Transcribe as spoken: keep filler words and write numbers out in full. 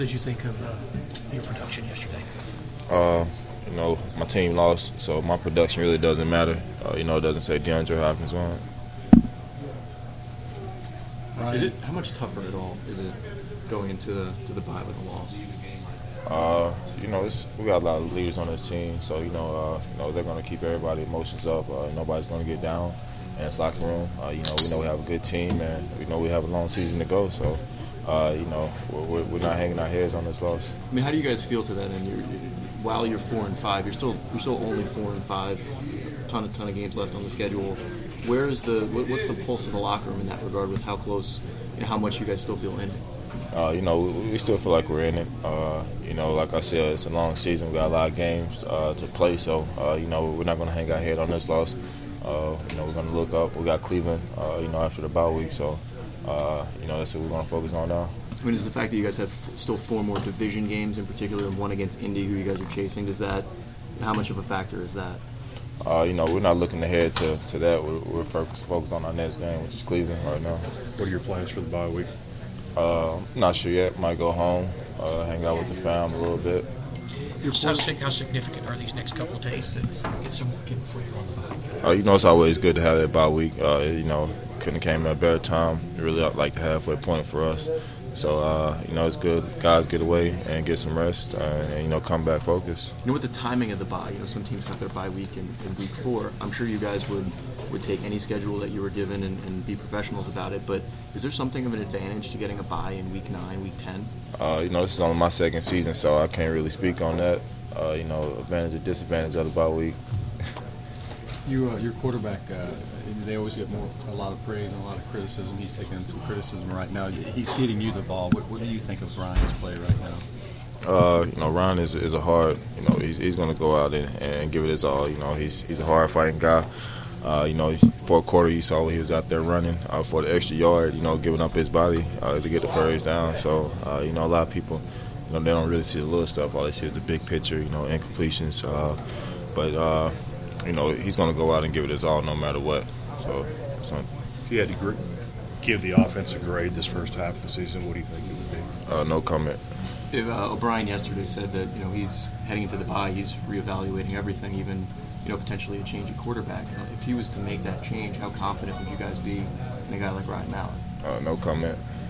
What did you think of uh, your production yesterday? Uh, you know, my team lost, so my production really doesn't matter. Uh, you know, it doesn't say DeAndre Hopkins won. Is it how much tougher at all is it going into the to the bye with a loss? Uh, you know, it's, we got a lot of leaders on this team, so you know, uh, you know they're going to keep everybody's emotions up. Uh, nobody's going to get down in this locker room. Uh, you know, we know we have a good team, and we know we have a long season to go. So, uh, you know, we're, we're not hanging our heads on this loss. I mean, how do you guys feel to that? And you're, while you're four and five, you're still you're still only four and five. Ton of ton of games left on the schedule. Where is the what's the pulse of the locker room in that regard? With how close, you know, how much you guys still feel in it? Uh, you know, we, we still feel like we're in it. Uh, you know, like I said, it's a long season. We got a lot of games uh, to play, so uh, you know, we're not going to hang our head on this loss. Uh, you know, we're going to look up. We got Cleveland, uh, you know, after the bye week, so uh, you know, that's what we're going to focus on now. I mean, is the fact that you guys have still four more division games in particular, and one against Indy, who you guys are chasing, does that? How much of a factor is that? Uh, you know, we're not looking ahead to, to that. We're, we're focused, focused on our next game, which is Cleveland right now. What are your plans for the bye week? Uh, not sure yet. Might go home, uh, hang out with the fam a little bit. How, how significant are these next couple of days to get some get before you're on the bye? Uh, you know, it's always good to have that bye week. Uh, you know, couldn't have came at a better time. Really like the halfway point for us. So, uh, you know, it's good. Guys get away and get some rest uh, and, you know, come back focused. You know, with the timing of the bye, you know, some teams have their bye week in, in week four. I'm sure you guys would, would take any schedule that you were given and, and be professionals about it. But is there something of an advantage to getting a bye in week nine, week ten? Uh, you know, this is only my second season, so I can't really speak on that. Uh, you know, advantage or disadvantage of the bye week. You, uh, your quarterback, uh, they always get more a lot of praise and a lot of criticism. He's taking some criticism right now. He's feeding you the ball. What, what do you think of Ryan's play right now? Uh, you know, Ryan is is a hard. You know, he's he's going to go out and, and give it his all. You know, he's he's a hard fighting guy. Uh, you know, for a quarter you saw he was out there running uh, for the extra yard. You know, giving up his body uh, to get the first down. So uh, you know, a lot of people, you know, they don't really see the little stuff. All they see is the big picture. You know, incompletions. Uh, but uh, you know, he's going to go out and give it his all no matter what. So, so. If you had to gr- give the offense a grade this first half of the season, what do you think it would be? Uh, no comment. If, uh, O'Brien yesterday said that, you know, he's heading into the bye, he's reevaluating everything, even, you know, potentially a change at quarterback. You know, if he was to make that change, how confident would you guys be in a guy like Ryan Mallett? Uh, no comment.